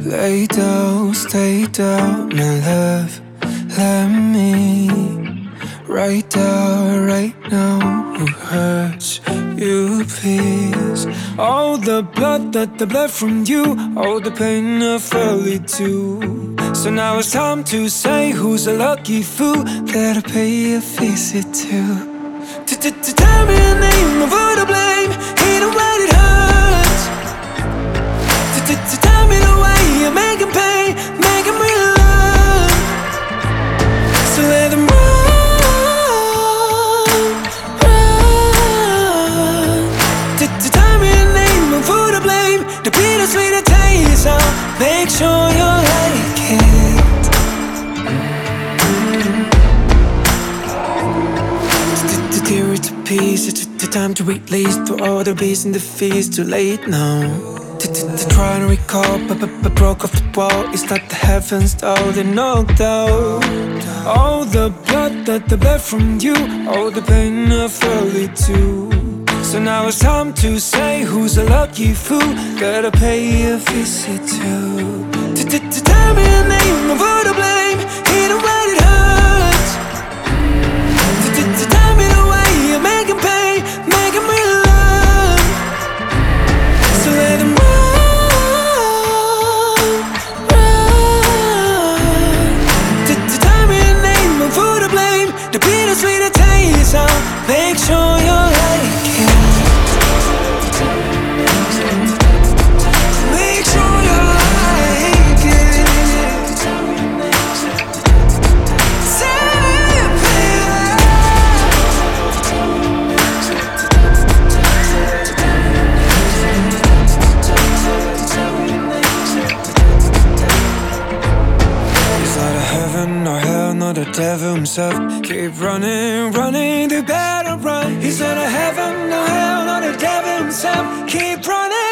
Lay down, stay down, my love. Let me right down, right now. Who hurts you, please? All the blood that the blood from you, all the pain I felt it too. So now it's time to say who's a lucky fool that I pay a visit to. Tell me the name of who to blame, ain't no way it hurts. Tell me the way you make him pay, make him real love. So let them run, run. Tell me the name of who to blame, the bittersweet taste. I'll make sure you like it. To tear it to pieces, the time to release to all the beats and the fears. Too late now. To try to recall, but broke off the wall. It's like the heavens, though they knocked out. All the blood that the blood from you, all the pain I felt it too. So now it's time to say who's a lucky fool that I pay a visit to. Tell me the name of who to blame, ain't no way it hurts. Tell me the way you make him pay, make him real love. So let him sweeter taste, I'll make sure you like it. Make sure you like it. Say it, It's not a heaven or hell, not the devil himself. Keep running, running, they better run. He's not a heaven, no hell, not the devil himself. Keep running.